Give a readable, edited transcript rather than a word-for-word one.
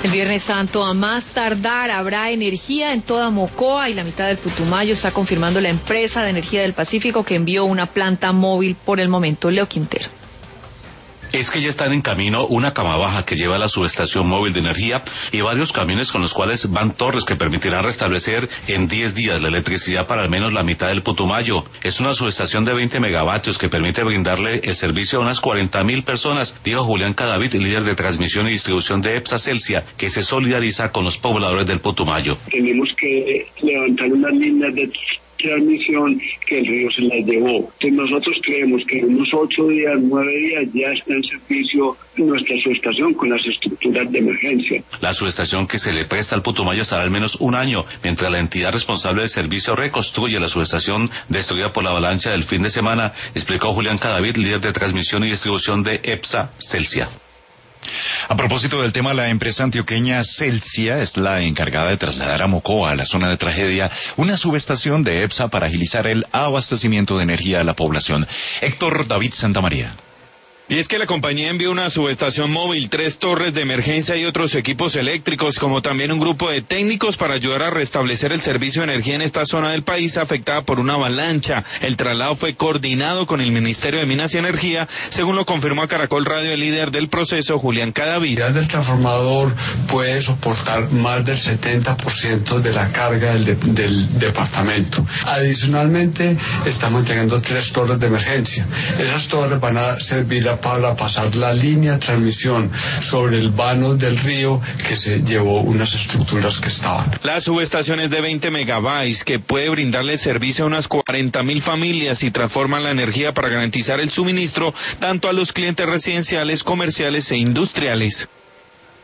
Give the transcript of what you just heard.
El Viernes Santo, a más tardar, habrá energía en toda Mocoa y la mitad del Putumayo, está confirmando la empresa de energía del Pacífico, que envió una planta móvil por el momento. Leo Quintero. Es que ya están en camino una cama baja que lleva a la subestación móvil de energía y varios camiones con los cuales van torres que permitirán restablecer en 10 días la electricidad para al menos la mitad del Putumayo. Es una subestación de 20 megavatios que permite brindarle el servicio a unas 40.000 personas, dijo Julián Cadavid, líder de transmisión y distribución de EPSA Celsia, que se solidariza con los pobladores del Putumayo. Tenemos que levantar unas líneas de transmisión que el río se las llevó. Entonces nosotros creemos que en unos 8 días, 9 días ya está en servicio nuestra subestación con las estructuras de emergencia. La subestación que se le presta al Putumayo estará al menos un año, mientras la entidad responsable del servicio reconstruye la subestación destruida por la avalancha del fin de semana, explicó Julián Cadavid, líder de transmisión y distribución de EPSA Celsia. A propósito del tema, la empresa antioqueña Celsia es la encargada de trasladar a Mocoa, a la zona de tragedia, una subestación de EPSA para agilizar el abastecimiento de energía a la población. Héctor David Santamaría. Y es que la compañía envió una subestación móvil, 3 torres de emergencia y otros equipos eléctricos, como también un grupo de técnicos para ayudar a restablecer el servicio de energía en esta zona del país afectada por una avalancha. El traslado fue coordinado con el Ministerio de Minas y Energía, según lo confirmó a Caracol Radio el líder del proceso, Julián Cadavid. El transformador puede soportar más del 70% de la carga del departamento. Adicionalmente, estamos entregando 3 torres de emergencia. Esas torres van a servir para pasar la línea de transmisión sobre el vano del río que se llevó unas estructuras que estaban. La subestación es de 20 megabytes que puede brindarle servicio a unas 40.000 familias y transforman la energía para garantizar el suministro tanto a los clientes residenciales, comerciales e industriales.